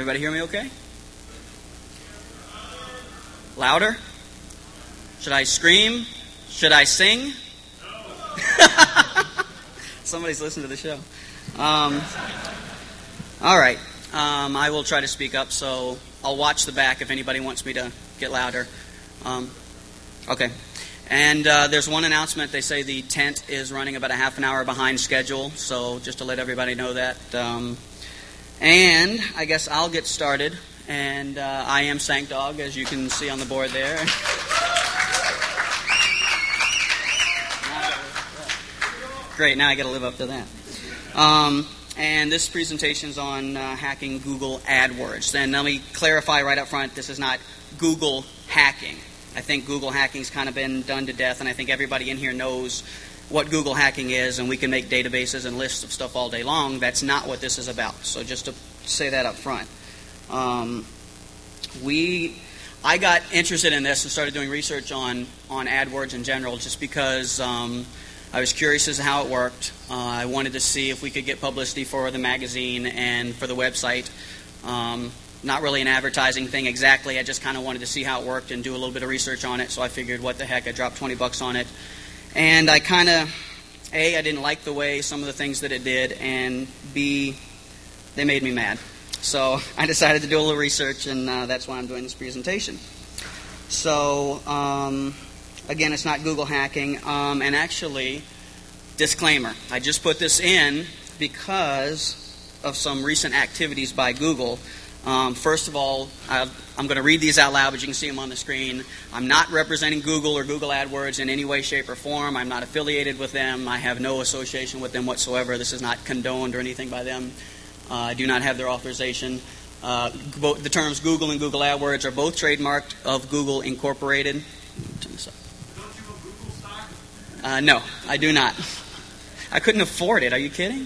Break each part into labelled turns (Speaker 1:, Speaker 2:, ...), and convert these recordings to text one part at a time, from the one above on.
Speaker 1: everybody hear me okay? Louder? Should I scream? Should I sing? Somebody's listening to the show. All right. I will try to speak up, so I'll watch the back if anybody wants me to get louder. Okay. And there's one announcement. They say the tent is running about a half an hour behind schedule, so just to let everybody know that. And I guess I'll get started. And I am Sank Dog, as you can see on the board there. Great, now I got to live up to that. And this presentation is on hacking Google AdWords. And let me clarify right up front, this is not Google hacking. I think Google hacking's kind of been done to death, and I think everybody in here knows what Google hacking is, and we can make databases and lists of stuff all day long. That's not what this is about. So just to say that up front. I got interested in this and started doing research on AdWords in general just because I was curious as to how it worked. I wanted to see if we could get publicity for the magazine and for the website. Not really an advertising thing exactly. I just kind of wanted to see how it worked and do a little bit of research on it. So I figured, what the heck, I dropped $20 on it. And I kind of, A, I didn't like the way some of the things that it did, and B, they made me mad. So I decided to do a little research, and that's why I'm doing this presentation. So, again, it's not Google hacking. And actually, disclaimer, I just put this in because of some recent activities by Google. First of all, I'm going to read these out loud, but you can see them on the screen. I'm not representing Google or Google AdWords in any way, shape, or form. I'm not affiliated with them. I have no association with them whatsoever. This is not condoned or anything by them. I do not have their authorization. The terms Google and Google AdWords are both trademarked of Google Incorporated. Turn this up.
Speaker 2: Don't you own Google stock?
Speaker 1: No, I do not. I couldn't afford it. Are you kidding?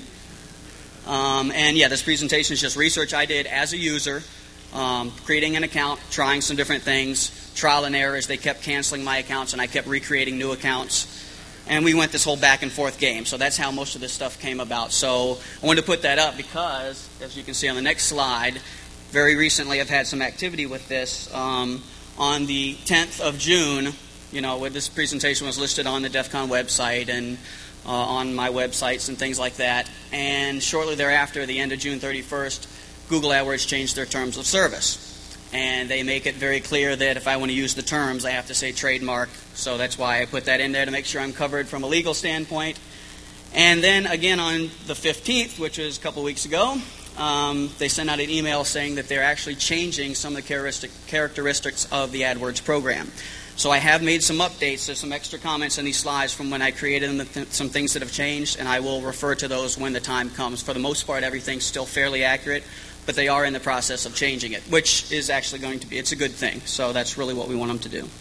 Speaker 1: And yeah, this presentation is just research I did as a user, creating an account, trying some different things, trial and error as they kept canceling my accounts and I kept recreating new accounts. And we went this whole back and forth game. So that's how most of this stuff came about. So I wanted to put that up because, as you can see on the next slide, very recently I've had some activity with this. On the 10th of June, when this presentation was listed on the DEF CON website and on my websites and things like that. And shortly thereafter, the end of June 31st, Google AdWords changed their terms of service. And they make it very clear that if I want to use the terms, I have to say trademark. So that's why I put that in there to make sure I'm covered from a legal standpoint. And then again on the 15th, which was a couple weeks ago, they sent out an email saying that they're actually changing some of the characteristics of the AdWords program. So I have made some updates. There's some extra comments in these slides from when I created them, some things that have changed, and I will refer to those when the time comes. For the most part, everything's still fairly accurate, but they are in the process of changing it, which is actually going to be, it's a good thing. So that's really what we want them to do.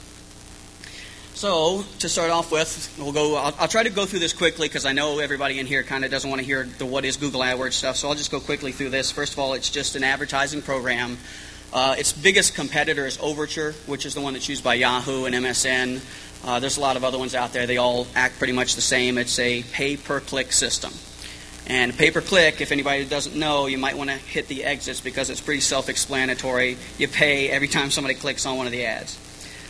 Speaker 1: So to start off with, I'll try to go through this quickly because I know everybody in here kind of doesn't want to hear the what is Google AdWords stuff, so I'll just go quickly through this. First of all, it's just an advertising program. Its biggest competitor is Overture, which is the one that's used by Yahoo and MSN. There's a lot of other ones out there. They all act pretty much the same. It's a pay-per-click system. And pay-per-click, if anybody doesn't know, you might want to hit the exits because it's pretty self-explanatory. You pay every time somebody clicks on one of the ads.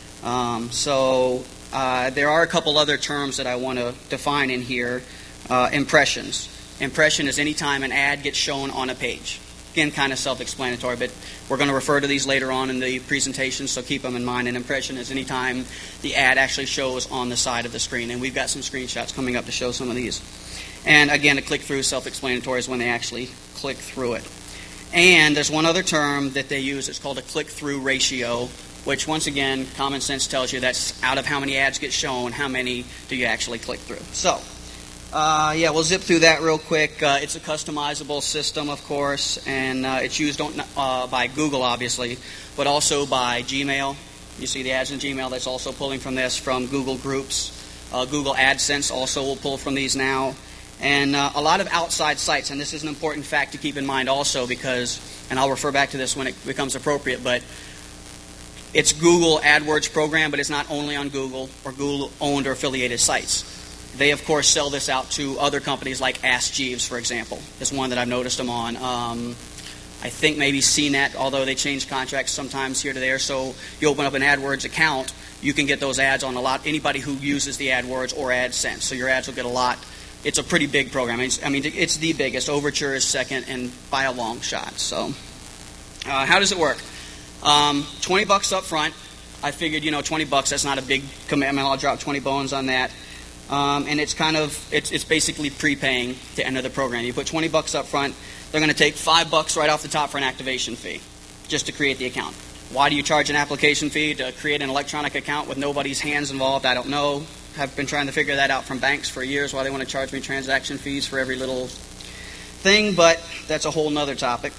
Speaker 1: There are a couple other terms that I want to define in here. Impressions. Impression is any time an ad gets shown on a page. Again, kind of self-explanatory, but we're going to refer to these later on in the presentation, so keep them in mind. An impression is any time the ad actually shows on the side of the screen, and we've got some screenshots coming up to show some of these. And again, a click-through, self-explanatory, is when they actually click through it. And there's one other term that they use. It's called a click-through ratio, which, once again, common sense tells you that's out of how many ads get shown, how many do you actually click through. So, we'll zip through that real quick. It's a customizable system, of course, and it's used by Google, obviously, but also by Gmail. You see the ads in Gmail. That's also pulling from this, from Google Groups. Google AdSense also will pull from these now. And a lot of outside sites, and this is an important fact to keep in mind also because, and I'll refer back to this when it becomes appropriate, but it's Google AdWords program, but it's not only on Google or Google-owned or affiliated sites. They, of course, sell this out to other companies like Ask Jeeves, for example, is one that I've noticed them on. I think maybe CNET, although they change contracts sometimes here to there. So you open up an AdWords account, you can get those ads on anybody who uses the AdWords or AdSense. So your ads will get a lot. It's a pretty big program. It's the biggest. Overture is second, and by a long shot. So how does it work? $20 up front. I figured, $20, that's not a big commitment. I'll drop 20 bones on that. And it's it's basically prepaying to enter the program. You put $20 up front. They're going to take $5 right off the top for an activation fee, just to create the account. Why do you charge an application fee to create an electronic account with nobody's hands involved? I don't know. I've been trying to figure that out from banks for years, why they want to charge me transaction fees for every little thing, but that's a whole nother topic.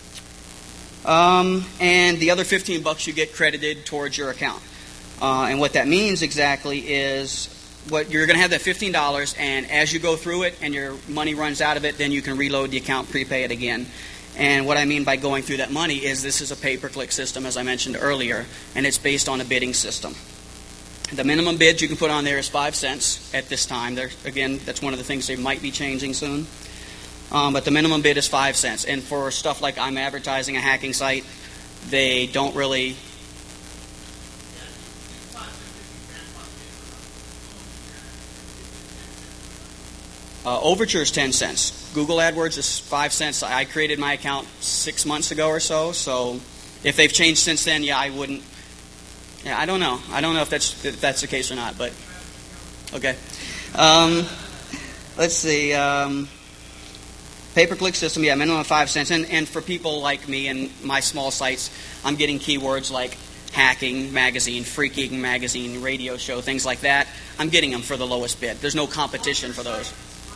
Speaker 1: And the other $15 you get credited towards your account. And what that means exactly is what you're going to have that $15, and as you go through it and your money runs out of it, then you can reload the account, prepay it again. And what I mean by going through that money is this is a pay-per-click system, as I mentioned earlier, and it's based on a bidding system. The minimum bid you can put on there is 5 cents at this time. Again, that's one of the things they might be changing soon. But the minimum bid is 5 cents. And for stuff like I'm advertising a hacking site, they don't really... Overture is 10 cents. Google AdWords is 5 cents. I created my account 6 months ago or so. So if they've changed since then, I wouldn't. Yeah, I don't know. I don't know if that's the case or not. But okay. Let's see. Pay-per-click system. Yeah, minimum of 5 cents. And for people like me and my small sites, I'm getting keywords like hacking magazine, freaking magazine, radio show, things like that. I'm getting them for the lowest bid. There's no competition for those.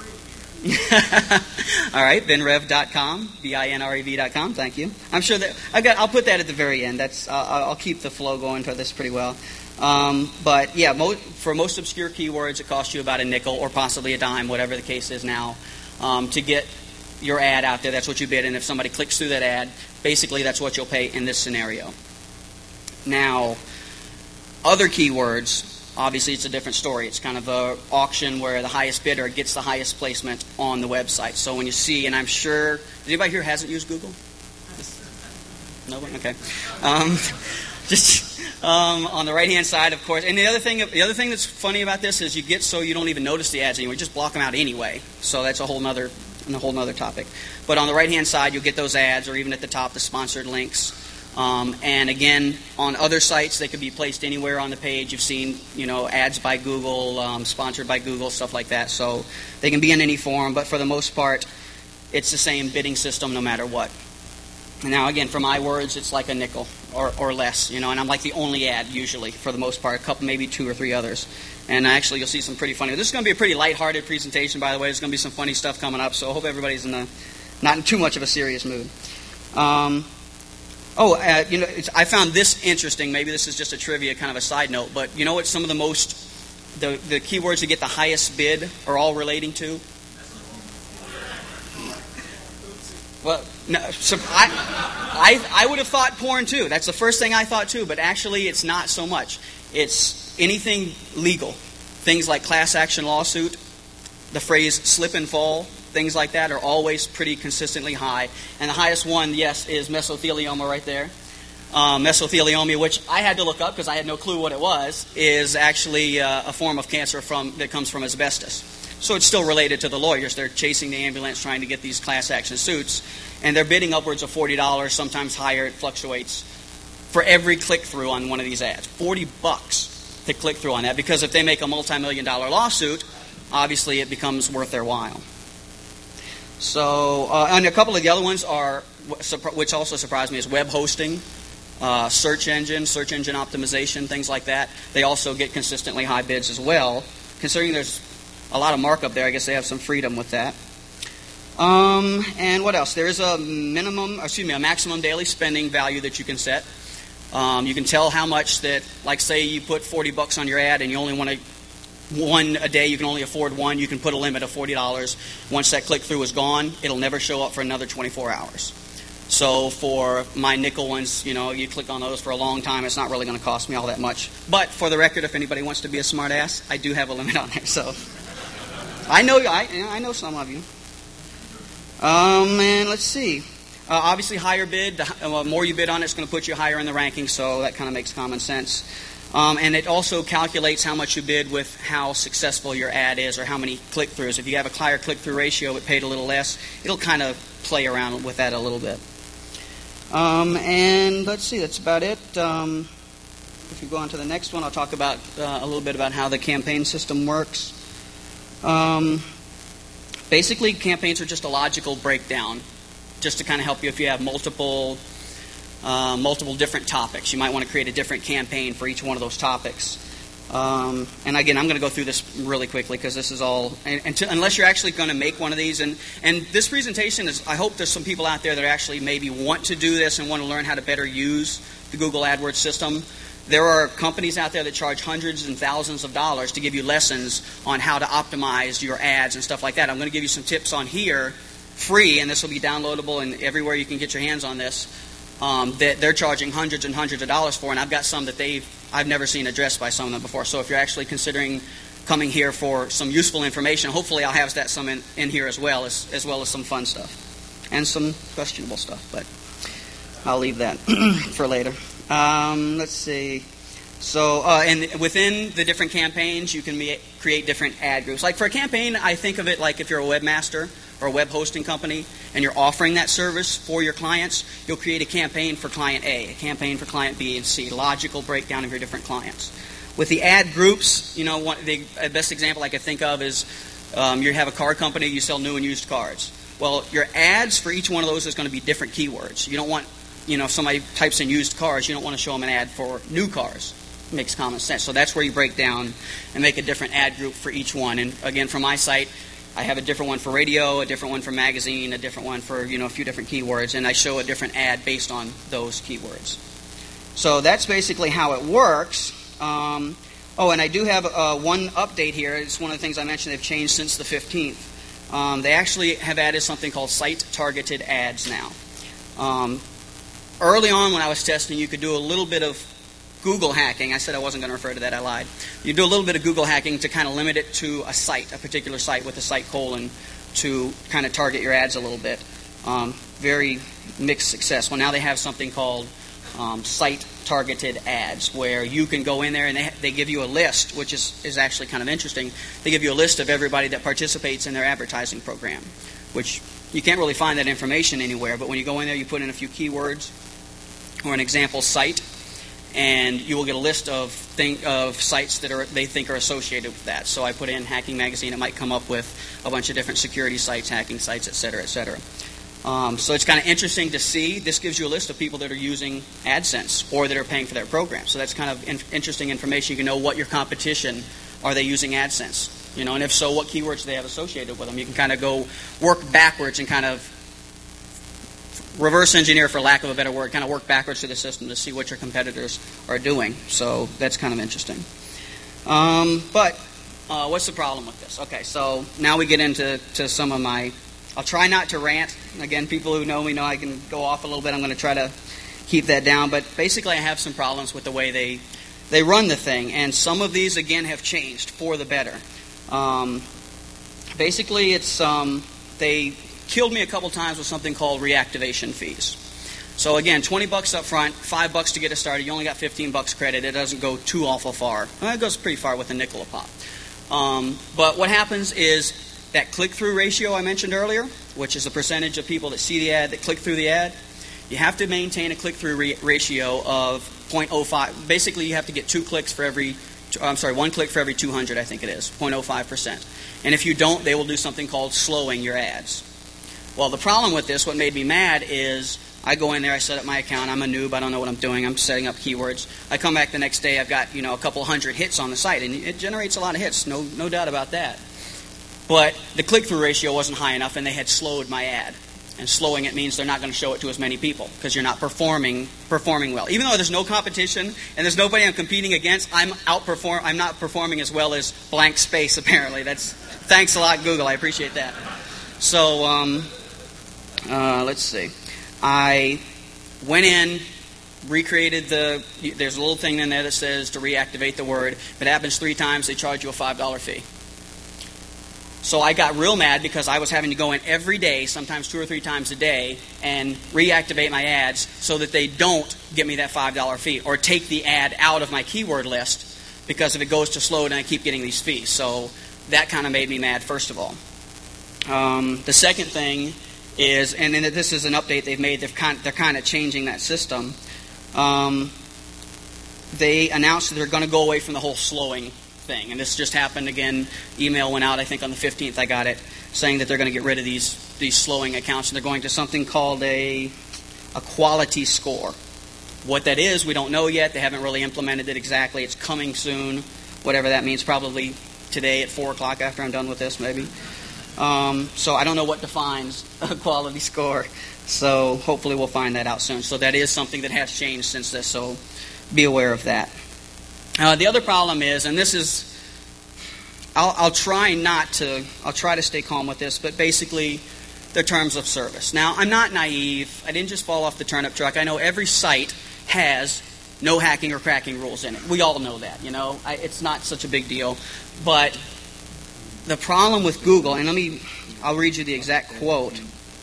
Speaker 1: All right, binrev.com, binrev.com. Thank you. I'm sure that I'll put that at the very end. I'll keep the flow going for this pretty well. But yeah, for most obscure keywords, it costs you about a nickel or possibly a dime, whatever the case is now, to get your ad out there. That's what you bid, and if somebody clicks through that ad, basically that's what you'll pay in this scenario. Now, other keywords. Obviously, it's a different story. It's kind of an auction where the highest bidder gets the highest placement on the website. So when you see, and I'm sure, does anybody here hasn't used Google? No one? Okay. On the right-hand side, of course. And the other thing that's funny about this is you don't even notice the ads anymore. You just block them out anyway. So that's a whole nother topic. But on the right-hand side, you'll get those ads, or even at the top, the sponsored links. And again, on other sites, they could be placed anywhere on the page. You've seen, ads by Google, sponsored by Google, stuff like that. So they can be in any form, but for the most part, it's the same bidding system no matter what. Now, again, for my words, it's like a nickel or less, and I'm like the only ad usually for the most part. A couple, maybe 2 or 3 others. And actually, you'll see some pretty funny. This is going to be a pretty lighthearted presentation, by the way. There's going to be some funny stuff coming up, so I hope everybody's not in too much of a serious mood. I found this interesting. Maybe this is just a trivia, kind of a side note, but you know what some of the keywords that get the highest bid are all relating to? Well, no, so I would have thought porn too. That's the first thing I thought too, but actually it's not so much. It's anything legal. Things like class action lawsuit, the phrase slip and fall, things like that are always pretty consistently high. And the highest one, yes, is mesothelioma right there. Mesothelioma, which I had to look up because I had no clue what it was, is actually a form of cancer that comes from asbestos. So it's still related to the lawyers. They're chasing the ambulance trying to get these class action suits. And they're bidding upwards of $40, sometimes higher. It fluctuates for every click-through on one of these ads. $40 to click through on that, because if they make a multi-million-dollar lawsuit, obviously it becomes worth their while. So, and a couple of the other ones are, which also surprised me, is web hosting, search engine optimization, things like that. They also get consistently high bids as well. Considering there's a lot of markup there, I guess they have some freedom with that. And what else? There is a maximum daily spending value that you can set. You can tell how much that, like say you put $40 on your ad and you only want to one a day, you can only afford one, you can put a limit of $40. Once that click-through is gone, it'll never show up for another 24 hours. So for my nickel ones, you click on those for a long time, it's not really going to cost me all that much. But for the record, if anybody wants to be a smart ass, I do have a limit on there. So I know some of you. And let's see. Obviously, higher bid, the more you bid on it, it's going to put you higher in the ranking, so that kind of makes common sense. And it also calculates how much you bid with how successful your ad is or how many click-throughs. If you have a higher click-through ratio but paid a little less, it'll kind of play around with that a little bit. And let's see, that's about it. If you go on to the next one, I'll talk about a little bit about how the campaign system works. Basically, campaigns are just a logical breakdown, just to kind of help you if you have multiple different topics. You might want to create a different campaign for each one of those topics. And again, I'm going to go through this really quickly because this is all, unless you're actually going to make one of these. And this presentation is, I hope there's some people out there that actually maybe want to do this and want to learn how to better use the Google AdWords system. There are companies out there that charge hundreds and thousands of dollars to give you lessons on how to optimize your ads and stuff like that. I'm going to give you some tips on here, free, and this will be downloadable and everywhere you can get your hands on this, that they're charging hundreds and hundreds of dollars for, and I've got some that I've never seen addressed by some of them before. So if you're actually considering coming here for some useful information, hopefully I'll have that some in here as well as some fun stuff and some questionable stuff, but I'll leave that for later. Let's see. So, and within the different campaigns, you can create different ad groups. Like for a campaign, I think of it like if you're a webmaster or a web hosting company and you're offering that service for your clients, you'll create a campaign for client A, a campaign for client B and C, logical breakdown of your different clients. With the ad groups, the best example I could think of is you have a car company, you sell new and used cars. Well, your ads for each one of those is going to be different keywords. You don't want, if somebody types in used cars, you don't want to show them an ad for new cars. It makes common sense. So that's where you break down and make a different ad group for each one. And again, for my site, I have a different one for radio, a different one for magazine, a different one for, a few different keywords, and I show a different ad based on those keywords. So that's basically how it works. And I do have one update here. It's one of the things I mentioned they've changed since the 15th. They actually have added something called site-targeted ads now. Early on when I was testing, you could do a little bit of Google hacking. I said I wasn't going to refer to that. I lied. You do a little bit of Google hacking to kind of limit it to a site, a particular site with a site colon to kind of target your ads a little bit. Very mixed success. Well, now they have something called site-targeted ads where you can go in there and they give you a list, which is actually kind of interesting. They give you a list of everybody that participates in their advertising program, which you can't really find that information anywhere. But when you go in there, you put in a few keywords or an example site, and you will get a list of sites that they think are associated with that. So I put in Hacking Magazine. It might come up with a bunch of different security sites, hacking sites, et cetera, et cetera. So it's kind of interesting to see. This gives you a list of people that are using AdSense or that are paying for their program. So that's kind of interesting information. You can know what your competition, are they using AdSense? And if so, what keywords do they have associated with them? You can kind of go work backwards and kind of reverse engineer, for lack of a better word, kind of work backwards through the system to see what your competitors are doing. So that's kind of interesting. But what's the problem with this? Okay, so now we get into some of my... I'll try not to rant. Again, people who know me know I can go off a little bit. I'm going to try to keep that down. But basically I have some problems with the way they run the thing. And some of these, again, have changed for the better. Basically, it's they killed me a couple times with something called reactivation fees. So again, $20 up front, $5 to get it started. You only got $15 credit. It doesn't go too awful far. Well, it goes pretty far with a nickel a pop. But what happens is that click-through ratio I mentioned earlier, which is the percentage of people that see the ad that click through the ad, you have to maintain a click-through ratio of 0.05. Basically, you have to get one click for every 200, I think it is, 0.05%. And if you don't, they will do something called slowing your ads. Well, the problem with this, what made me mad, is I go in there, I set up my account, I'm a noob, I don't know what I'm doing, I'm setting up keywords. I come back the next day, I've got a couple hundred hits on the site, and it generates a lot of hits, no doubt about that. But the click-through ratio wasn't high enough, and they had slowed my ad. And slowing it means they're not going to show it to as many people because you're not performing well. Even though there's no competition and there's nobody I'm competing against, I'm not performing as well as blank space. Apparently, thanks a lot, Google. I appreciate that. So let's see. I went in, recreated there's a little thing in there that says to reactivate the word. If it happens 3 times, they charge you a $5 fee. So I got real mad because I was having to go in every day, sometimes 2 or 3 times a day, and reactivate my ads so that they don't give me that $5 fee or take the ad out of my keyword list, because if it goes to slow, then I keep getting these fees. So that kind of made me mad, first of all. The second thing is, and then this is an update they've made, they're kind of changing that system. They announced that they're going to go away from the whole slowing thing. And this just happened again. Email went out, I think on the 15th I got it, saying that they're going to get rid of these slowing accounts, and they're going to something called a quality score. What that is, we don't know yet. They haven't really implemented it exactly. It's coming soon, whatever that means, probably today at 4 o'clock after I'm done with this, maybe. So I don't know what defines a quality score. So hopefully we'll find that out soon. So that is something that has changed since this, so be aware of that. The other problem is, and this is, I'll try to stay calm with this, but basically the terms of service. Now, I'm not naive. I didn't just fall off the turnip truck. I know every site has no hacking or cracking rules in it. We all know that, it's not such a big deal. But the problem with Google, and I'll read you the exact quote.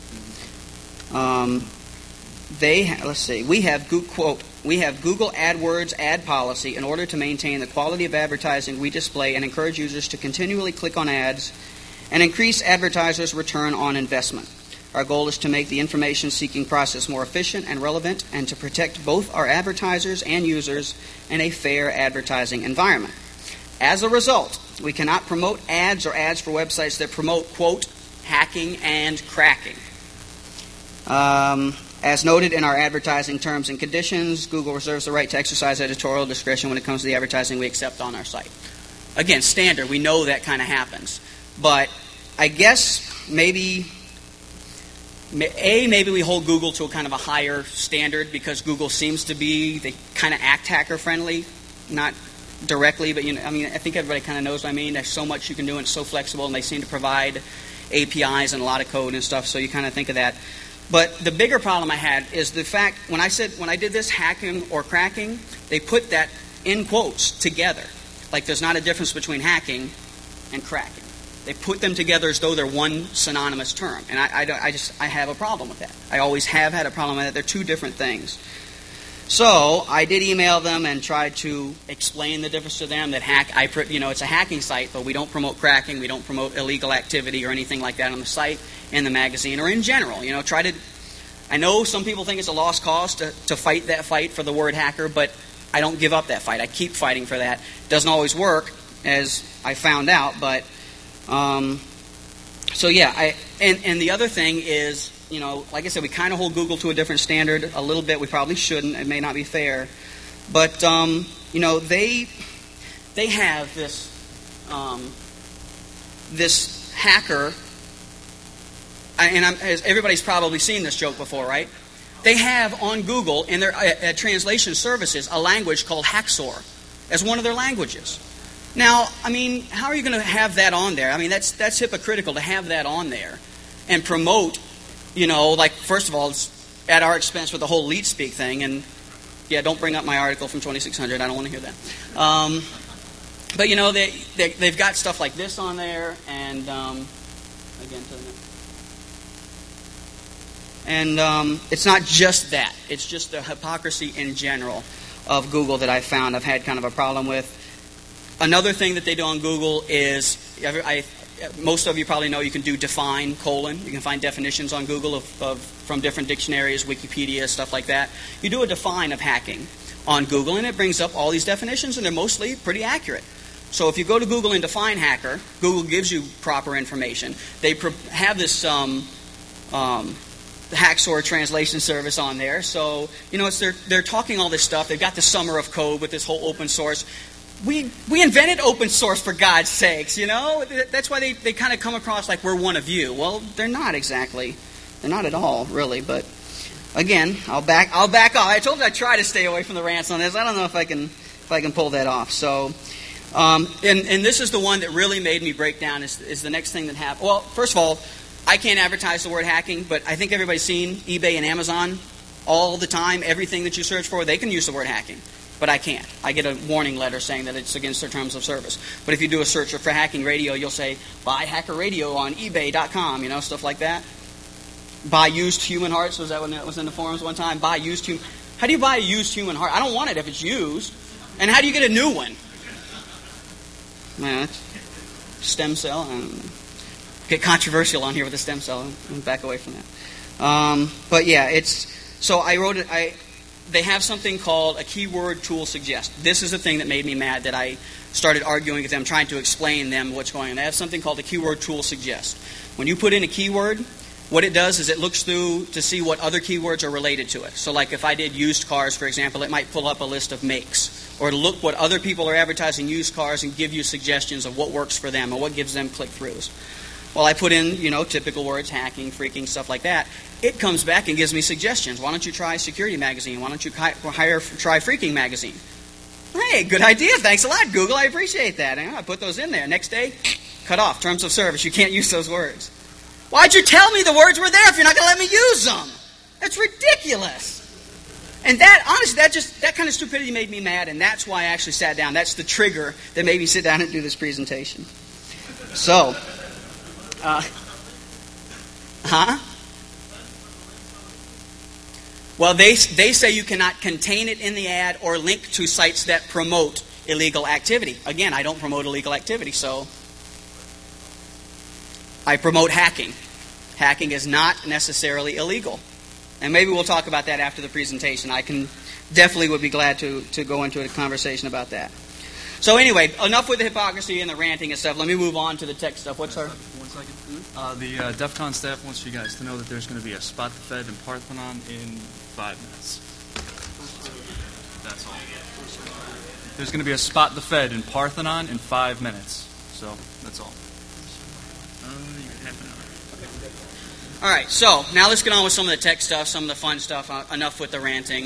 Speaker 1: We have Google AdWords ad policy in order to maintain the quality of advertising we display and encourage users to continually click on ads and increase advertisers' return on investment. Our goal is to make the information-seeking process more efficient and relevant and to protect both our advertisers and users in a fair advertising environment. As a result, we cannot promote ads or ads for websites that promote, quote, hacking and cracking. As noted in our advertising terms and conditions, Google reserves the right to exercise editorial discretion when it comes to the advertising we accept on our site. Again, standard. We know that kind of happens. But I guess maybe we hold Google to a kind of a higher standard because Google seems to be, they kind of act hacker-friendly. Not directly, but I think everybody kind of knows what I mean. There's so much you can do and it's so flexible, and they seem to provide APIs and a lot of code and stuff, so you kind of think of that. But the bigger problem I had is the fact, when I did this hacking or cracking, they put that in quotes together. Like there's not a difference between hacking and cracking. They put them together as though they're one synonymous term. And I have a problem with that. I always have had a problem with that. They're two different things. So I did email them and tried to explain the difference to them that it's a hacking site, but we don't promote cracking, we don't promote illegal activity or anything like that on the site, in the magazine, or in general. I know some people think it's a lost cause to fight that fight for the word hacker, but I don't give up that fight. I keep fighting for that. It doesn't always work, as I found out, but so yeah. And the other thing is, like I said, we kind of hold Google to a different standard a little bit. We probably shouldn't. It may not be fair. But, they have this hacker, and everybody's probably seen this joke before, right? They have on Google, in their translation services, a language called Haxor as one of their languages. Now, how are you going to have that on there? That's hypocritical to have that on there and promote. First of all, it's at our expense with the whole lead speak thing. And, yeah, don't bring up my article from 2600. I don't want to hear that. But, they've got stuff like this on there. And, again, to the next. And it's not just that. It's just the hypocrisy in general of Google that I've found I've had kind of a problem with. Another thing that they do on Google is, most of you probably know you can do define : you can find definitions on Google from different dictionaries, Wikipedia, stuff like that. You do a define of hacking on Google, and it brings up all these definitions, and they're mostly pretty accurate. So if you go to Google and define hacker, Google gives you proper information. They have this Haxor translation service on there. So, they're talking all this stuff. They've got the summer of code with this whole open source. We invented open source, for God's sakes, That's why they kind of come across like we're one of you. Well, they're not exactly. They're not at all, really. But again, I'll back off. I told you I'd try to stay away from the rants on this. I don't know if I can pull that off. So, and this is the one that really made me break down. Is the next thing that happened. Well, first of all, I can't advertise the word hacking, but I think everybody's seen eBay and Amazon all the time. Everything that you search for, they can use the word hacking. but I can't. I get a warning letter saying that it's against their terms of service. But if you do a search for hacking radio, you'll say, buy hacker radio on ebay.com, stuff like that. Buy used human hearts. Was that when that was in the forums one time? Buy used human. How do you buy a used human heart? I don't want it if it's used. And how do you get a new one? Stem cell. I don't know. Get controversial on here with the stem cell. I'll back away from that. But yeah, so I wrote it. They have something called a keyword tool suggest. This is the thing that made me mad, that I started arguing with them, trying to explain them what's going on. They have something called a keyword tool suggest. When you put in a keyword, what it does is it looks through to see what other keywords are related to it. So like if I did used cars, for example, it might pull up a list of makes. Or to look what other people are advertising used cars and give you suggestions of what works for them or what gives them click-throughs. Well, I put in, typical words, hacking, freaking, stuff like that. It comes back and gives me suggestions. Why don't you try Security Magazine? Why don't you try Freaking Magazine? Hey, good idea. Thanks a lot, Google. I appreciate that. And I put those in there. Next day, cut off. Terms of service. You can't use those words. Why'd you tell me the words were there if you're not going to let me use them? That's ridiculous. And that, honestly, that kind of stupidity made me mad, and that's why I actually sat down. That's the trigger that made me sit down and do this presentation. So, Well, they say you cannot contain it in the ad or link to sites that promote illegal activity. Again, I don't promote illegal activity, so I promote hacking. Hacking is not necessarily illegal. And maybe we'll talk about that after the presentation. I definitely would be glad to go into a conversation about that. So anyway, enough with the hypocrisy and the ranting and stuff. Let me move on to the tech stuff. What's our...
Speaker 2: 1 second. The DEF CON staff wants you guys to know that there's going to be a Spot the Fed in Parthenon in 5 minutes. That's all. There's going to be a Spot the Fed in Parthenon in 5 minutes. So, that's all.
Speaker 1: All right, so now let's get on with some of the tech stuff, some of the fun stuff. Enough with the ranting.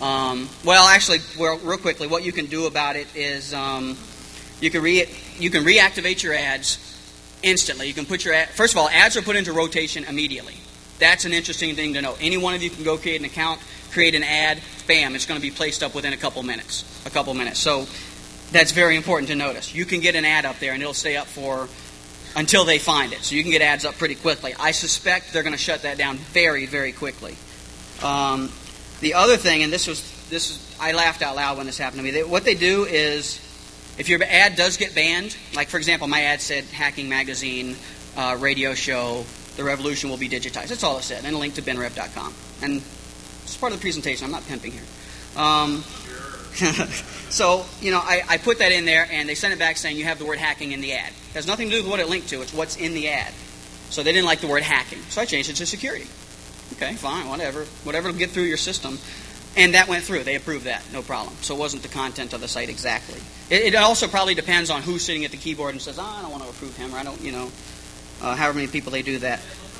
Speaker 1: Real quickly, what you can do about it is you can reactivate your ads instantly. You can put your first of all, ads are put into rotation immediately. That's an interesting thing to know. Any one of you can go create an account, create an ad, bam, it's going to be placed up within a couple minutes. So that's very important to notice. You can get an ad up there, and it'll stay up until they find it. So you can get ads up pretty quickly. I suspect they're going to shut that down very, very quickly. The other thing, and this is I laughed out loud when this happened to me. What they do is, if your ad does get banned, like for example, my ad said Hacking Magazine, radio show, the revolution will be digitized. That's all it said, and a link to benrev.com. And it's part of the presentation. I'm not pimping here. So, I put that in there, and they sent it back saying you have the word hacking in the ad. It has nothing to do with what it linked to. It's what's in the ad. So they didn't like the word hacking. So I changed it to security. Okay, fine, whatever. Whatever will get through your system. And that went through. They approved that. No problem. So it wasn't the content of the site exactly. It also probably depends on who's sitting at the keyboard and says, I don't want to approve him, or I don't, however many people they do that.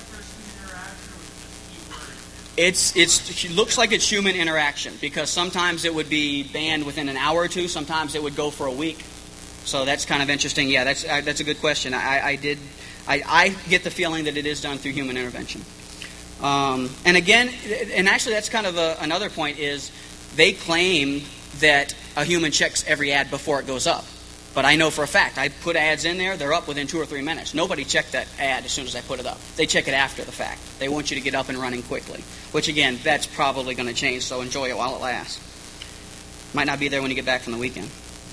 Speaker 1: It looks like it's human interaction, because sometimes it would be banned within an hour or two. Sometimes it would go for a week. So that's kind of interesting. Yeah, that's a good question. I get the feeling that it is done through human intervention. And again, and actually that's kind of another point is they claim that a human checks every ad before it goes up. But I know for a fact, I put ads in there, they're up within 2 or 3 minutes. Nobody checked that ad as soon as I put it up. They check it after the fact. They want you to get up and running quickly. Which again, that's probably going to change, so enjoy it while it lasts. Might not be there when you get back from the weekend.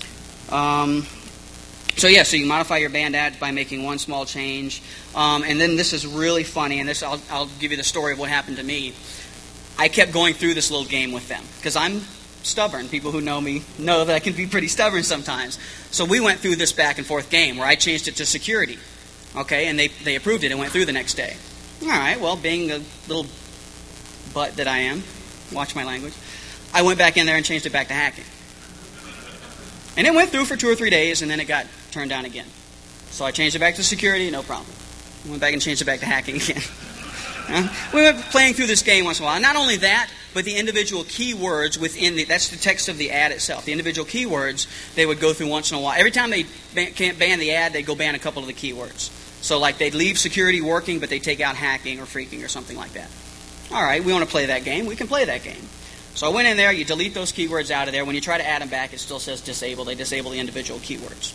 Speaker 1: So you modify your banned ads by making one small change. And then this is really funny, and this I'll give you the story of what happened to me. I kept going through this little game with them, because I'm stubborn. People who know me know that I can be pretty stubborn sometimes. So we went through this back and forth game where I changed it to security. Okay, and they approved it and went through the next day. All right, well, being the little butt that I am, watch my language, I went back in there and changed it back to hacking. And it went through for 2 or 3 days, and then it got turned down again. So I changed it back to security, no problem. Went back and changed it back to hacking again. We went playing through this game once in a while. And not only that, but the individual keywords that's the text of the ad itself. The individual keywords, they would go through once in a while. Every time they can't ban the ad, they'd go ban a couple of the keywords. So like they'd leave security working, but they'd take out hacking or freaking or something like that. All right, we want to play that game. We can play that game. So I went in there, you delete those keywords out of there. When you try to add them back, it still says disable. They disable the individual keywords.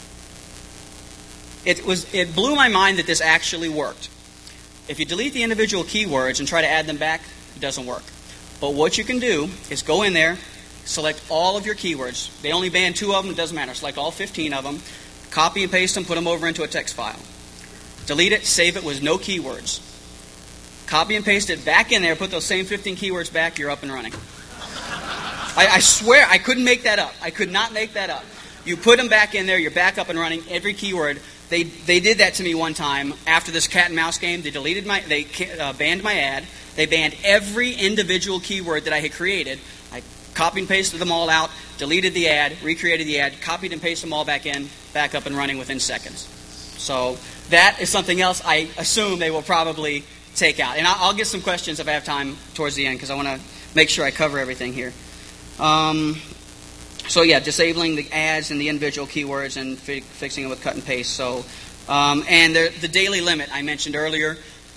Speaker 1: It blew my mind that this actually worked. If you delete the individual keywords and try to add them back, it doesn't work. But what you can do is go in there, select all of your keywords. They only ban 2 of them, it doesn't matter. Select all 15 of them, copy and paste them, put them over into a text file. Delete it, save it with no keywords. Copy and paste it back in there, put those same 15 keywords back, you're up and running. I swear, I couldn't make that up. I could not make that up. You put them back in there, you're back up and running, every keyword. They did that to me one time after this cat and mouse game. They banned my ad. They banned every individual keyword that I had created. I copied and pasted them all out, deleted the ad, recreated the ad, copied and pasted them all back in, back up and running within seconds. So that is something else I assume they will probably take out. And I'll get some questions if I have time towards the end because I want to make sure I cover everything here. So yeah, disabling the ads and the individual keywords and fixing it with cut and paste. So, and the daily limit I mentioned earlier.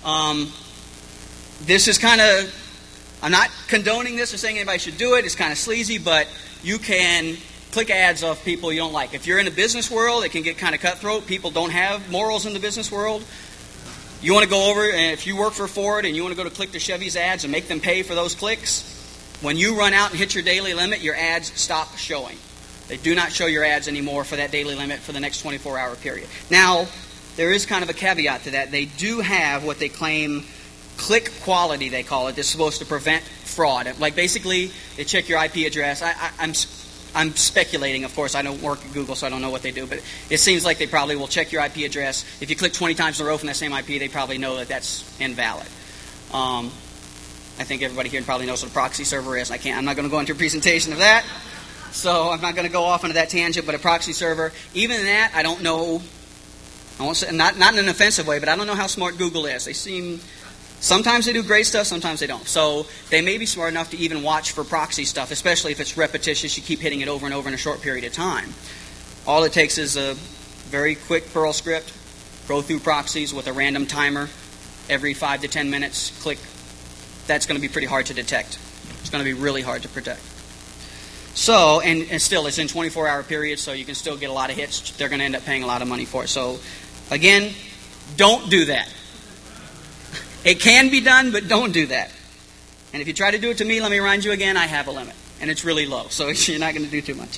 Speaker 1: This is kind of, I'm not condoning this or saying anybody should do it. It's kind of sleazy, but you can click ads of people you don't like. If you're in the business world, it can get kind of cutthroat. People don't have morals in the business world. You want to go over, and if you work for Ford and you want to go to click the Chevy's ads and make them pay for those clicks, when you run out and hit your daily limit, your ads stop showing. They do not show your ads anymore for that daily limit for the next 24-hour period. Now, there is kind of a caveat to that. They do have what they claim click quality, they call it. That's supposed to prevent fraud. Like basically, they check your IP address. I'm speculating, of course. I don't work at Google, so I don't know what they do. But it seems like they probably will check your IP address. If you click 20 times in a row from that same IP, they probably know that that's invalid. I think everybody here probably knows what a proxy server is. I'm not going to go into a presentation of that. So I'm not going to go off into that tangent. But a proxy server, even in that, I don't know. I won't say, not in an offensive way, but I don't know how smart Google is. Sometimes they do great stuff, sometimes they don't. So they may be smart enough to even watch for proxy stuff, especially if it's repetitious, you keep hitting it over and over in a short period of time. All it takes is a very quick Perl script, go through proxies with a random timer every 5 to 10 minutes, click. That's going to be pretty hard to detect. It's going to be really hard to protect. So, and still, it's in 24-hour periods, so you can still get a lot of hits. They're going to end up paying a lot of money for it. So, again, don't do that. It can be done, but don't do that. And if you try to do it to me, let me remind you again, I have a limit. And it's really low, so you're not going to do too much.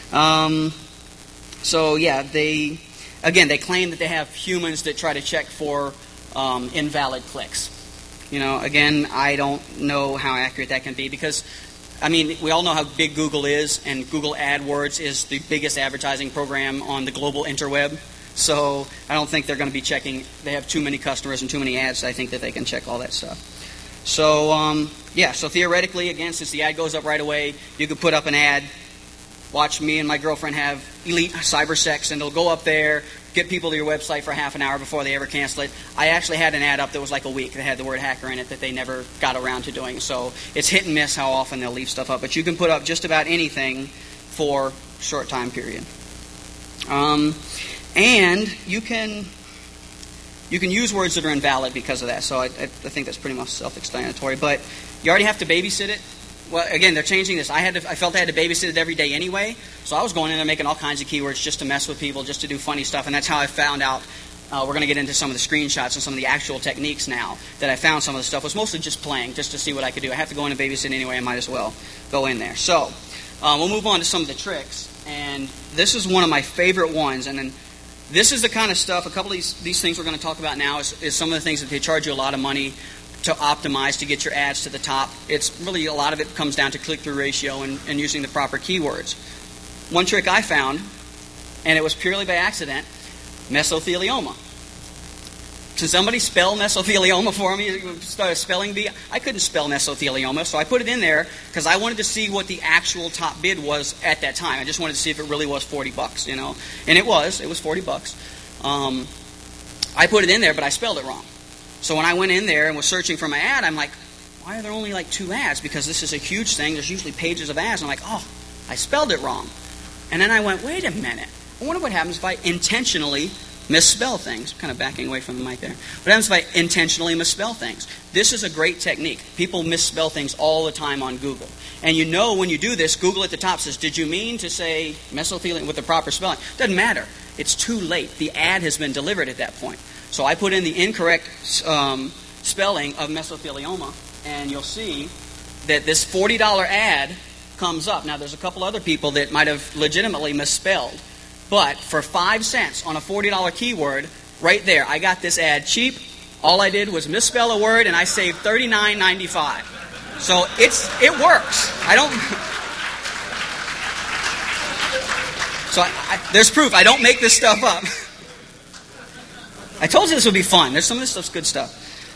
Speaker 1: So, yeah, they claim that they have humans that try to check for invalid clicks. Again, I don't know how accurate that can be because, we all know how big Google is, and Google AdWords is the biggest advertising program on the global interweb. So I don't think they're going to be checking. They have too many customers and too many ads. I think that they can check all that stuff. So, so theoretically, again, since the ad goes up right away, you could put up an ad. Watch me and my girlfriend have elite cyber sex, and it'll go up there, get people to your website for half an hour before they ever cancel it. I actually had an ad up that was like a week that had the word hacker in it that they never got around to doing. So it's hit and miss how often they'll leave stuff up. But you can put up just about anything for a short time period. And you can use words that are invalid because of that. So I think that's pretty much self-explanatory. But you already have to babysit it. Well, again, they're changing this. I felt I had to babysit it every day anyway. So I was going in there making all kinds of keywords just to mess with people, just to do funny stuff. And that's how I found out. We're going to get into some of the screenshots and some of the actual techniques now that I found. Some of the stuff was mostly just playing, just to see what I could do. I have to go in and babysit anyway. I might as well go in there. So we'll move on to some of the tricks. And this is one of my favorite ones. And then this is the kind of stuff, a couple of these things we're going to talk about now is some of the things that they charge you a lot of money to optimize to get your ads to the top. It's really, a lot of it comes down to click-through ratio and using the proper keywords. One trick I found, and it was purely by accident, mesothelioma. Can somebody spell mesothelioma for me? Start a spelling bee. I couldn't spell mesothelioma, so I put it in there because I wanted to see what the actual top bid was at that time. I just wanted to see if it really was $40, And it was $40. I put it in there, but I spelled it wrong. So when I went in there and was searching for my ad, I'm like, why are there only like 2 ads? Because this is a huge thing. There's usually pages of ads. And I'm like, oh, I spelled it wrong. And then I went, wait a minute. I wonder what happens if I intentionally misspell things. Kind of backing away from the mic there. What happens if I intentionally misspell things? This is a great technique. People misspell things all the time on Google. And you know when you do this, Google at the top says, did you mean to say mesothelioma with the proper spelling? Doesn't matter. It's too late. The ad has been delivered at that point. So I put in the incorrect spelling of mesothelioma, and you'll see that this $40 ad comes up. Now, there's a couple other people that might have legitimately misspelled. But for 5 cents on a $40 keyword, right there, I got this ad cheap. All I did was misspell a word, and I saved $39.95. So it works. I don't. So there's proof. I don't make this stuff up. I told you this would be fun. Some of this stuff's good stuff.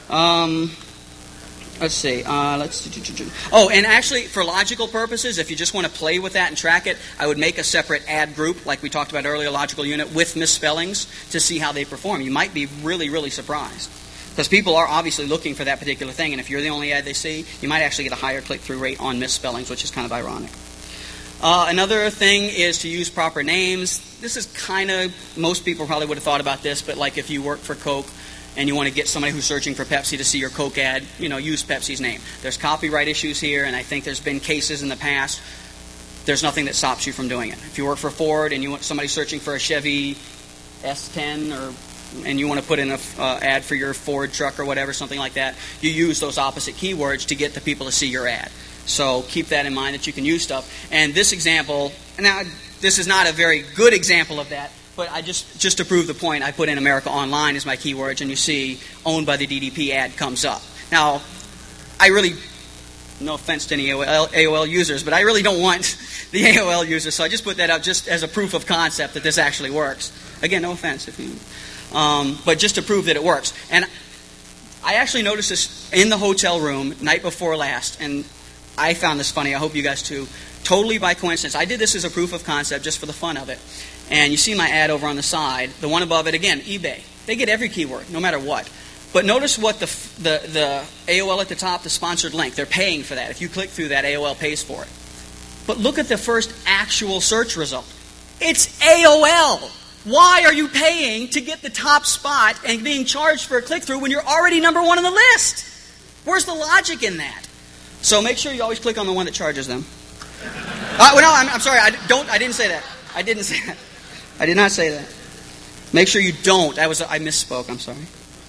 Speaker 1: Let's see. Oh, and actually, for logical purposes, if you just want to play with that and track it, I would make a separate ad group, like we talked about earlier, logical unit, with misspellings to see how they perform. You might be really, really surprised. Because people are obviously looking for that particular thing, and if you're the only ad they see, you might actually get a higher click-through rate on misspellings, which is kind of ironic. Another thing is to use proper names. This is kind of, most people probably would have thought about this, but like if you work for Coke and you want to get somebody who's searching for Pepsi to see your Coke ad, use Pepsi's name. There's copyright issues here, and I think there's been cases in the past. There's nothing that stops you from doing it. If you work for Ford and you want somebody searching for a Chevy S10 and you want to put in an ad for your Ford truck or whatever, something like that, you use those opposite keywords to get the people to see your ad. So keep that in mind that you can use stuff. And this example, now this is not a very good example of that, but I just to prove the point, I put in America Online as my keywords, and you see owned by the DDP ad comes up. Now, I really, no offense to any AOL users, but I really don't want the AOL users, so I just put that up just as a proof of concept that this actually works. Again, no offense if you, but just to prove that it works. And I actually noticed this in the hotel room night before last, and I found this funny. I hope you guys too. Totally by coincidence. I did this as a proof of concept just for the fun of it. And you see my ad over on the side. The one above it, again, eBay. They get every keyword, no matter what. But notice what the AOL at the top, the sponsored link. They're paying for that. If you click through that, AOL pays for it. But look at the first actual search result. It's AOL. Why are you paying to get the top spot and being charged for a click-through when you're already number one on the list? Where's the logic in that? So make sure you always click on the one that charges them. I'm sorry. I didn't say that. I didn't say that. I did not say that. Make sure you don't. I misspoke. I'm sorry.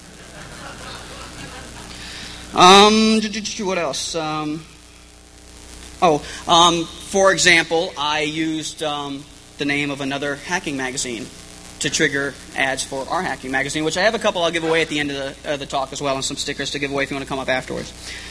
Speaker 1: What else? For example, I used the name of another hacking magazine to trigger ads for our hacking magazine, which I have a couple I'll give away at the end of the talk as well, and some stickers to give away if you want to come up afterwards.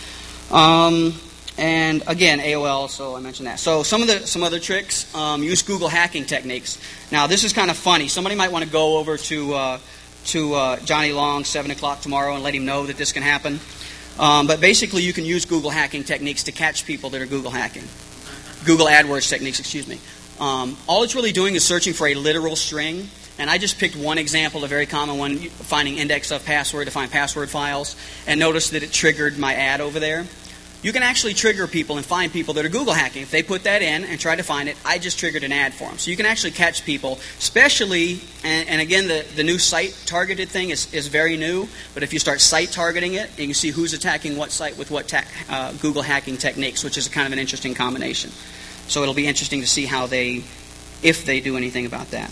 Speaker 1: And again, AOL, so I mentioned that. So some other tricks, use Google hacking techniques. Now, this is kind of funny. Somebody might want to go over to Johnny Long, 7 o'clock tomorrow, and let him know that this can happen. But basically, you can use Google hacking techniques to catch people that are Google hacking. Google AdWords techniques, excuse me. All it's really doing is searching for a literal string. And I just picked one example, a very common one, finding index of password to find password files. And notice that it triggered my ad over there. You can actually trigger people and find people that are Google hacking. If they put that in and try to find it, I just triggered an ad for them. So you can actually catch people, especially, and again, the new site targeted thing is very new. But if you start site targeting it, you can see who's attacking what site with what Google hacking techniques, which is kind of an interesting combination. So it'll be interesting to see how if they do anything about that.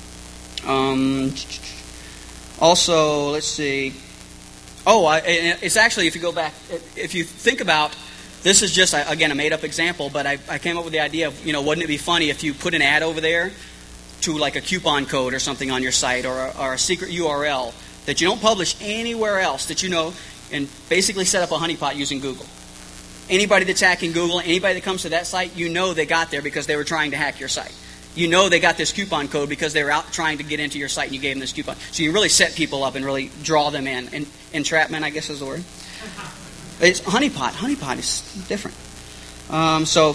Speaker 1: Also, let's see. It's actually, if you go back, if you think about, this is just, again, a made-up example, but I came up with the idea of, wouldn't it be funny if you put an ad over there to like a coupon code or something on your site or a secret URL that you don't publish anywhere else that and basically set up a honeypot using Google. Anybody that's hacking Google, anybody that comes to that site, they got there because they were trying to hack your site. They got this coupon code because they were out trying to get into your site and you gave them this coupon. So you really set people up and really draw them in. And entrapment, I guess is the word. It's honeypot. Honeypot is different. So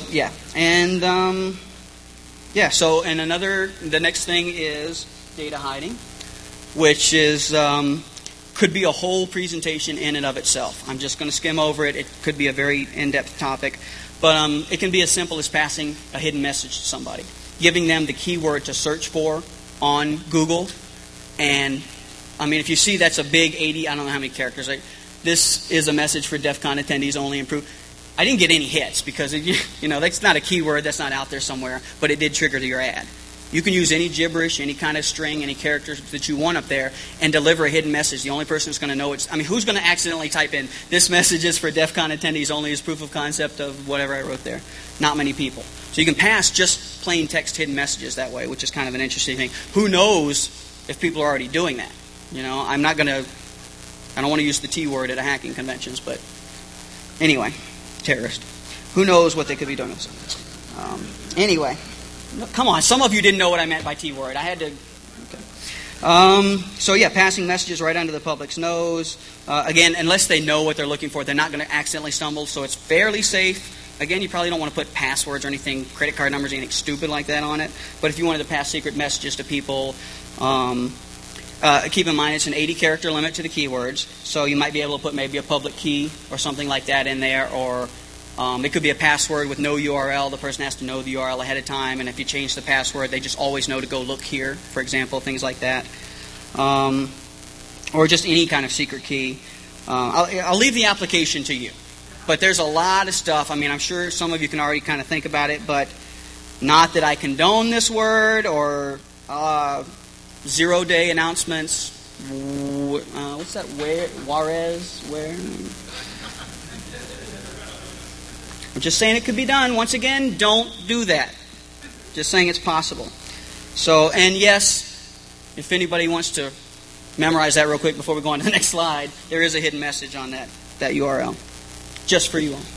Speaker 1: the next thing is data hiding, which is could be a whole presentation in and of itself. I'm just going to skim over it. It could be a very in-depth topic. But it can be as simple as passing a hidden message to somebody. Giving them the keyword to search for on Google And, I mean, if you see that's a big 80, I don't know how many characters. This is a message for DEF CON attendees only. I didn't get any hits because, that's not a keyword that's not out there somewhere, but it did trigger to your ad. You can use any gibberish, any kind of string, any characters that you want up there and deliver a hidden message. The only person that's going to know who's going to accidentally type in, this message is for DEF CON attendees only as proof of concept of whatever I wrote there? Not many people. So you can pass just plain text hidden messages that way, which is kind of an interesting thing. Who knows if people are already doing that? I don't want to use the T word at a hacking conventions, but anyway, terrorist. Who knows what they could be doing? Anyway. Come on, some of you didn't know what I meant by T-word. I had to... Okay. Passing messages right under the public's nose. Again, unless they know what they're looking for, they're not going to accidentally stumble, so it's fairly safe. Again, you probably don't want to put passwords or anything, credit card numbers, anything stupid like that on it. But if you wanted to pass secret messages to people, keep in mind it's an 80-character limit to the keywords, so you might be able to put maybe a public key or something like that in there, or... it could be a password with no URL. The person has to know the URL ahead of time, and if you change the password, they just always know to go look here, for example, things like that. Or just any kind of secret key. I'll leave the application to you. But there's a lot of stuff. I mean, I'm sure some of you can already kind of think about it, but not that I condone this word or zero-day announcements. What's that? Juarez? Where? I'm just saying it could be done. Once again, don't do that. Just saying it's possible. So, and yes, if anybody wants to memorize that real quick before we go on to the next slide, there is a hidden message on that URL. Just for you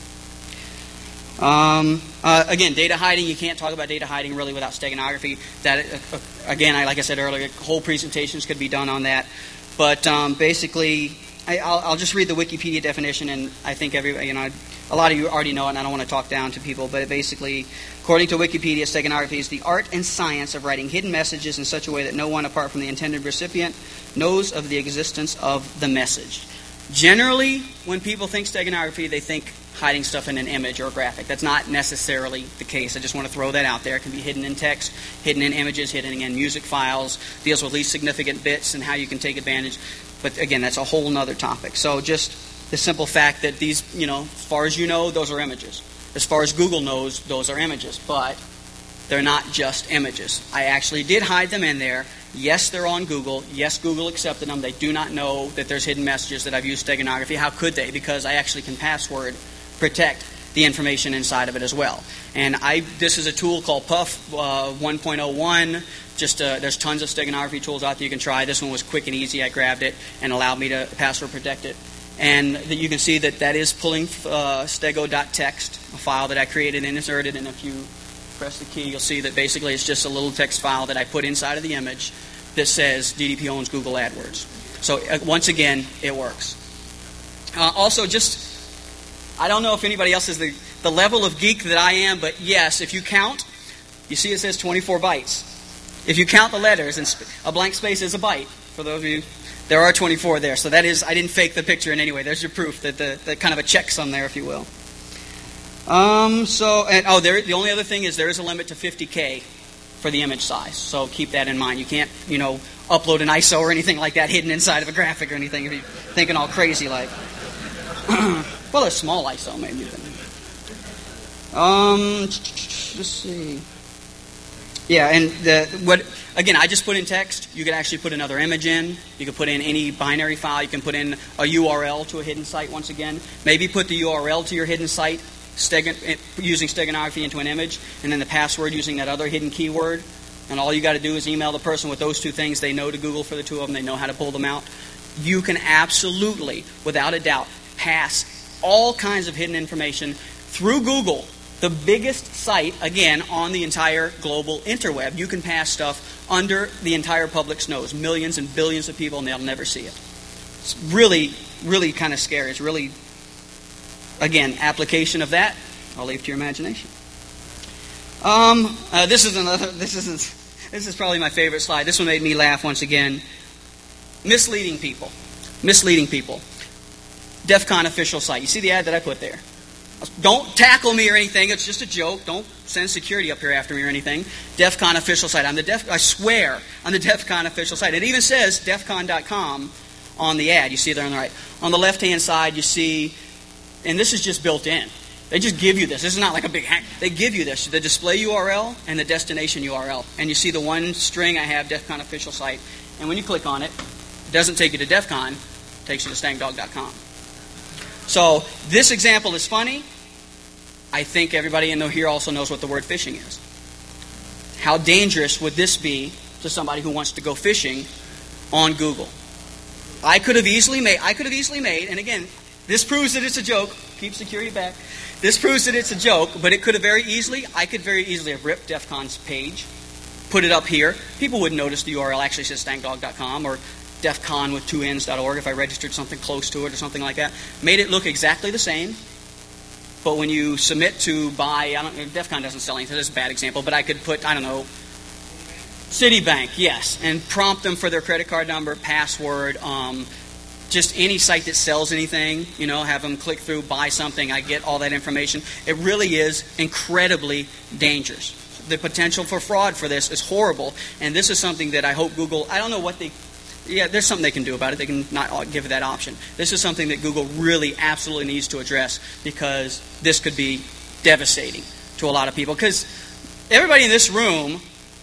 Speaker 1: all. Again, data hiding. You can't talk about data hiding really without steganography. That, again, like I said earlier, whole presentations could be done on that. But basically, I'll just read the Wikipedia definition, and I think everybody, a lot of you already know it, and I don't want to talk down to people, but basically, according to Wikipedia, steganography is the art and science of writing hidden messages in such a way that no one apart from the intended recipient knows of the existence of the message. Generally, when people think steganography, they think hiding stuff in an image or a graphic. That's not necessarily the case. I just want to throw that out there. It can be hidden in text, hidden in images, hidden in music files, deals with least significant bits and how you can take advantage. But again, that's a whole other topic. So just the simple fact that these, as far as you know, those are images. As far as Google knows, those are images. But they're not just images. I actually did hide them in there. Yes, they're on Google. Yes, Google accepted them. They do not know that there's hidden messages that I've used steganography. How could they? Because I actually can password protect the information inside of it as well. And this is a tool called Puff 1.01. There's tons of steganography tools out there you can try. This one was quick and easy. I grabbed it and allowed me to password protect it. And you can see that is pulling stego.txt, a file that I created and inserted. And if you press the key, you'll see that basically it's just a little text file that I put inside of the image that says DDP owns Google AdWords. So once again, it works. Also, I don't know if anybody else is the level of geek that I am, but yes, if you count, you see it says 24 bytes. If you count the letters, and a blank space is a byte, for those of you, there are 24 there. So that is, I didn't fake the picture in any way. There's your proof that the kind of a checksum there, if you will. The only other thing is there is a limit to 50K for the image size. So keep that in mind. You can't, upload an ISO or anything like that hidden inside of a graphic or anything if you're thinking all crazy like. Well, a small ISO maybe. Let's see. Yeah, and again, I just put in text. You could actually put another image in. You could put in any binary file. You can put in a URL to a hidden site once again. Maybe put the URL to your hidden site using steganography into an image, and then the password using that other hidden keyword. And all you got to do is email the person with those two things. They know to Google for the two of them. They know how to pull them out. You can absolutely, without a doubt, pass all kinds of hidden information through Google, the biggest site, again, on the entire global interweb. You can pass stuff under the entire public's nose, millions and billions of people, and they'll never see it. It's really, really kind of scary. It's really, again, application of that, I'll leave to your imagination. This is probably my favorite slide. This one made me laugh once again. Misleading people. DEF CON official site. You see the ad that I put there? Don't tackle me or anything. It's just a joke. Don't send security up here after me or anything. DEF CON official site. I swear, on the DEF CON official site. It even says defcon.com on the ad. You see there on the right. On the left-hand side, you see, and this is just built in. They just give you this. This is not like a big hack. They give you this, the display URL and the destination URL. And you see the one string I have, DEF CON official site. And when you click on it, it doesn't take you to DEF CON. It takes you to stankdog.com. So this example is funny. I think everybody in here also knows what the word phishing is. How dangerous would this be to somebody who wants to go fishing on Google? I could have easily made, and again, this proves that it's a joke. Keep security back. This proves that it's a joke, but it could have I could very easily have ripped DEF CON's page, put it up here. People wouldn't notice the URL actually says stankdog.com or defcon with 2n's.org if I registered something close to it or something like that. Made it look exactly the same. But when you submit to buy, DEF CON doesn't sell anything, that's a bad example, but I could put, Citibank, yes, and prompt them for their credit card number, password, just any site that sells anything, have them click through, buy something, I get all that information. It really is incredibly dangerous. The potential for fraud for this is horrible, and this is something that I hope Google, I don't know what there's something they can do about it. They can not give that option. This is something that Google really absolutely needs to address because this could be devastating to a lot of people. Because everybody in this room,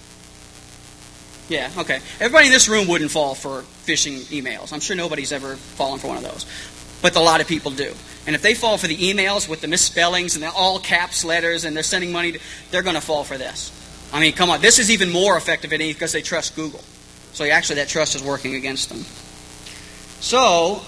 Speaker 1: everybody in this room wouldn't fall for phishing emails. I'm sure nobody's ever fallen for one of those. But a lot of people do. And if they fall for the emails with the misspellings and the all caps letters and they're sending money, they're going to fall for this. I mean, come on. This is even more effective because they trust Google. So actually that trust is working against them. So,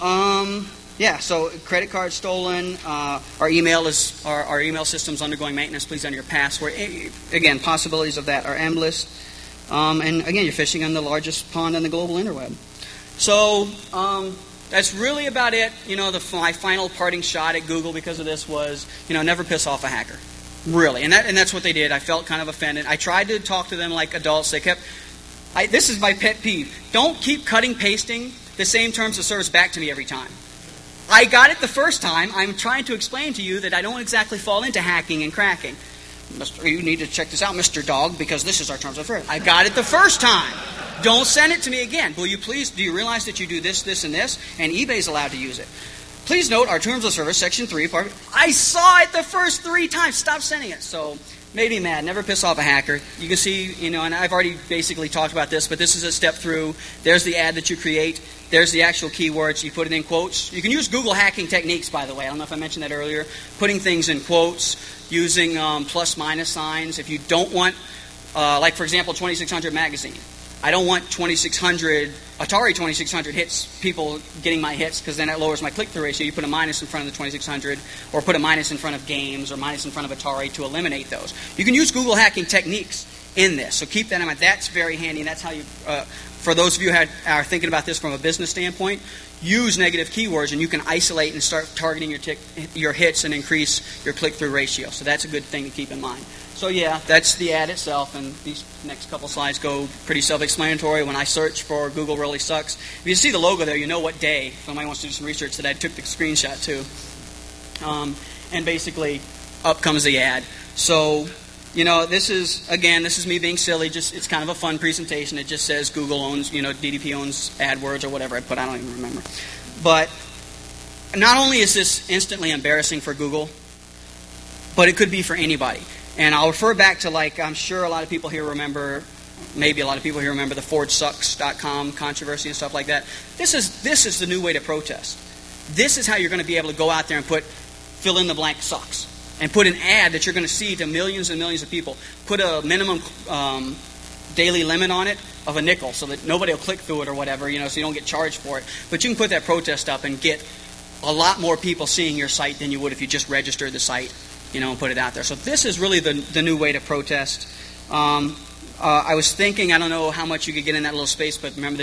Speaker 1: so credit card stolen. Our email system's undergoing maintenance. Please enter your password. Again, possibilities of that are endless. And again, you're fishing on the largest pond on the global interweb. So that's really about it. My final parting shot at Google because of this was, never piss off a hacker. Really. And that's what they did. I felt kind of offended. I tried to talk to them like adults. They kept... this is my pet peeve. Don't keep pasting the same terms of service back to me every time. I got it the first time. I'm trying to explain to you that I don't exactly fall into hacking and cracking. You need to check this out, Mr. Dog, because this is our terms of service. I got it the first time. Don't send it to me again. Will you please, do you realize that you do this, this, and this? And eBay's allowed to use it. Please note our terms of service, section 3. I saw it the first 3 times. Stop sending it. So... made me mad. Never piss off a hacker. You can see, and I've already basically talked about this, but this is a step through. There's the ad that you create. There's the actual keywords. You put it in quotes. You can use Google hacking techniques, by the way. I don't know if I mentioned that earlier. Putting things in quotes, using plus-minus signs. If you don't want, like, for example, 2600 magazine. I don't want 2600, Atari 2600 hits, people getting my hits, because then that lowers my click-through ratio. You put a minus in front of the 2600, or put a minus in front of games, or minus in front of Atari to eliminate those. You can use Google hacking techniques in this, so keep that in mind. That's very handy, and that's how you, for those of you who are thinking about this from a business standpoint, use negative keywords, and you can isolate and start targeting your hits and increase your click-through ratio. So that's a good thing to keep in mind. So yeah, that's the ad itself, and these next couple slides go pretty self-explanatory. When I search for Google really sucks, if you see the logo there, you know what day, if somebody wants to do some research, that I took the screenshot too. And basically, up comes the ad. So, this is me being silly. It's kind of a fun presentation. It just says Google owns, DDP owns AdWords or whatever I put. I don't even remember. But not only is this instantly embarrassing for Google, but it could be for anybody. And I'll refer back to, I'm sure a lot of people here remember, maybe a lot of people here remember the FordSucks.com controversy and stuff like that. This is the new way to protest. This is how you're going to be able to go out there and put fill in the blank sucks. And put an ad that you're going to see to millions and millions of people. Put a minimum daily limit on it of a nickel so that nobody will click through it or whatever, so you don't get charged for it. But you can put that protest up and get a lot more people seeing your site than you would if you just registered the site, and put it out there. So this is really the new way to protest. I was thinking, I don't know how much you could get in that little space, but remember the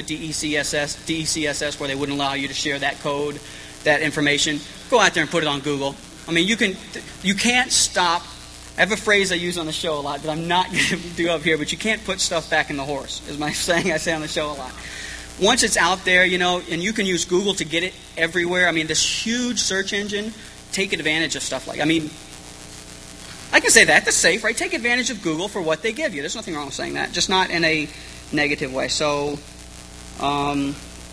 Speaker 1: DECSS where they wouldn't allow you to share that code, that information. Go out there and put it on Google. I mean, you can't stop. I have a phrase I use on the show a lot that I'm not going to do up here, but you can't put stuff back in the horse, is my saying I say on the show a lot. Once it's out there, and you can use Google to get it everywhere. I mean, this huge search engine take advantage of stuff like, I mean, I can say that. That's safe, right? Take advantage of Google for what they give you. There's nothing wrong with saying that, just not in a negative way. So, oh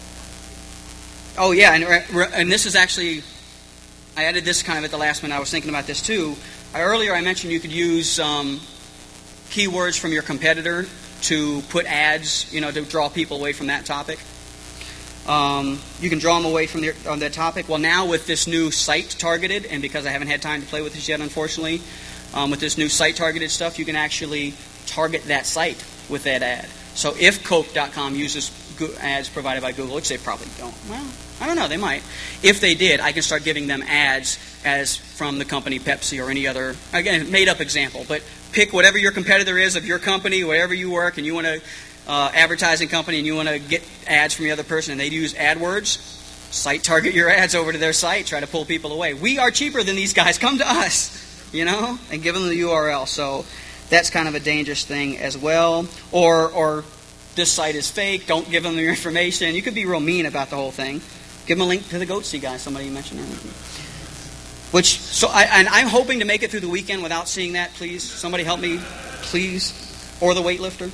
Speaker 1: yeah, and this is actually, I added this kind of at the last minute. I was thinking about this too. Earlier I mentioned you could use keywords from your competitor to put ads, to draw people away from that topic. You can draw them away from that topic. Well, now with this new site targeted, and because I haven't had time to play with this yet, unfortunately, with this new site targeted stuff, you can actually target that site with that ad. So if Coke.com uses ads provided by Google, which they probably don't. Well, I don't know, they might. If they did, I can start giving them ads as from the company Pepsi or any other, again, made up example, but pick whatever your competitor is of your company, wherever you work, and you want to advertising company and you want to get ads from the other person and they use AdWords, site target your ads over to their site, try to pull people away. We are cheaper than these guys. Come to us, and give them the URL. So that's kind of a dangerous thing as well. Or this site is fake. Don't give them your information. You could be real mean about the whole thing. Give them a link to the Goatsy guy. Somebody mentioned earlier. I'm hoping to make it through the weekend without seeing that. Please, somebody help me, please. Or the weightlifter.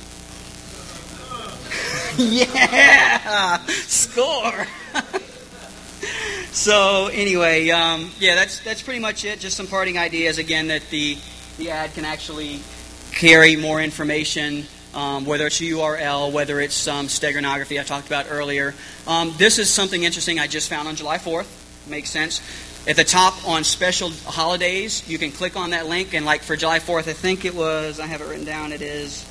Speaker 1: Yeah! Score! So anyway, that's pretty much it. Just some parting ideas. Again, that the ad can actually carry more information, whether it's a URL, whether it's steganography I talked about earlier. This is something interesting I just found on July 4th. Makes sense. At the top on special holidays, you can click on that link, and like for July 4th, I think it was, I have it written down, it is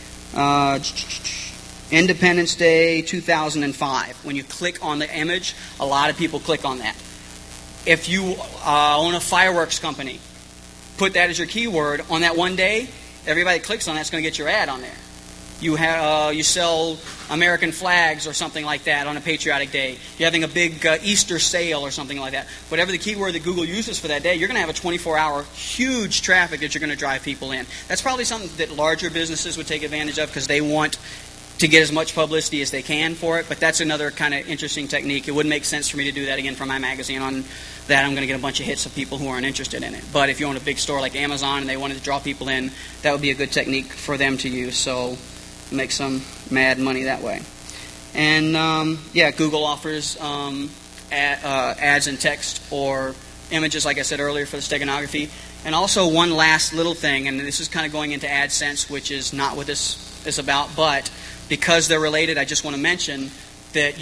Speaker 1: Independence Day 2005. When you click on the image, a lot of people click on that. If you own a fireworks company, put that as your keyword. On that one day, everybody clicks on that's going to get your ad on there. You sell American flags or something like that on a patriotic day. You're having a big Easter sale or something like that. Whatever the keyword that Google uses for that day, you're going to have a 24-hour huge traffic that you're going to drive people in. That's probably something that larger businesses would take advantage of because they want to get as much publicity as they can for it. But that's another kind of interesting technique. It wouldn't make sense for me to do that again for my magazine. On that, I'm going to get a bunch of hits of people who aren't interested in it. But if you own a big store like Amazon and they wanted to draw people in, that would be a good technique for them to use. So make some mad money that way. And Google offers ads in text or images, like I said earlier, for the steganography. And also one last little thing, and this is kind of going into AdSense, which is not what this is about, but because they're related, I just want to mention that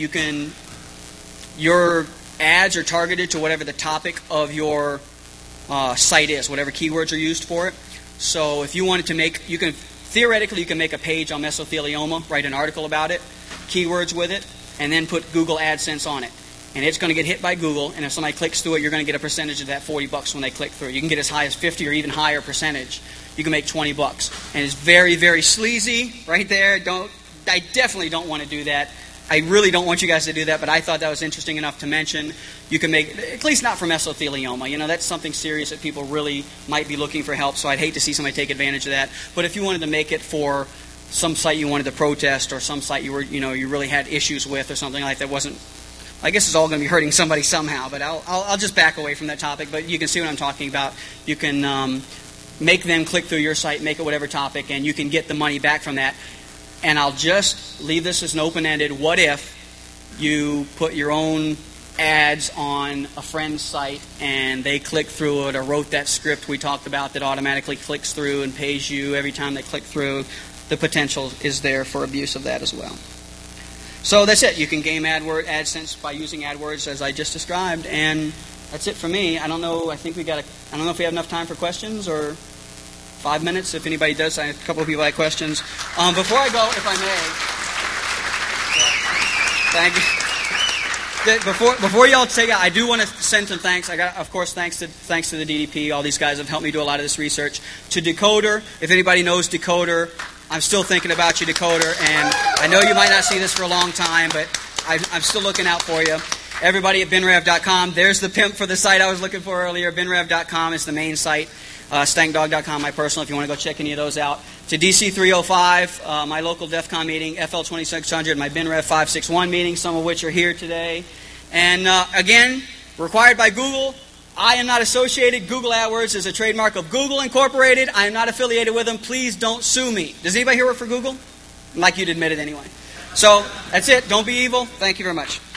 Speaker 1: your ads are targeted to whatever the topic of your site is, whatever keywords are used for it. So if you wanted to theoretically, you can make a page on mesothelioma, write an article about it, keywords with it, and then put Google AdSense on it. And it's going to get hit by Google, and if somebody clicks through it, you're going to get a percentage of that $40 when they click through. You can get as high as 50 or even higher percentage. You can make $20. And it's very, very sleazy right there. I definitely don't want to do that. I really don't want you guys to do that, but I thought that was interesting enough to mention. You can make, at least not for mesothelioma. That's something serious that people really might be looking for help, so I'd hate to see somebody take advantage of that. But if you wanted to make it for some site you wanted to protest or some site you really had issues with or something like that, wasn't, I guess it's all going to be hurting somebody somehow, but I'll just back away from that topic. But you can see what I'm talking about. You can make them click through your site, make it whatever topic, and you can get the money back from that. And I'll just leave this as an open-ended, what if you put your own ads on a friend's site and they click through it or wrote that script we talked about that automatically clicks through and pays you every time they click through. The potential is there for abuse of that as well. So that's it. You can game AdSense by using AdWords as I just described, and that's it for me. I don't know if we have enough time for questions or 5 minutes. If anybody does, I have a couple of people have questions. Before I go, if I may, thank you. Before y'all take out, I do want to send some thanks. I got, of course, thanks to the DDP. All these guys have helped me do a lot of this research. To Decoder, if anybody knows Decoder, I'm still thinking about you, Decoder. And I know you might not see this for a long time, but I'm still looking out for you. Everybody at BenRev.com. There's the pimp for the site I was looking for earlier. BenRev.com is the main site. StankDog.com, my personal, if you want to go check any of those out. To DC 305, my local DEF CON meeting, FL 2600, my BenRev 561 meeting, some of which are here today. And again, required by Google, I am not associated. Google AdWords is a trademark of Google Incorporated. I am not affiliated with them. Please don't sue me. Does anybody here work for Google? Like you'd admit it anyway. So that's it. Don't be evil. Thank you very much.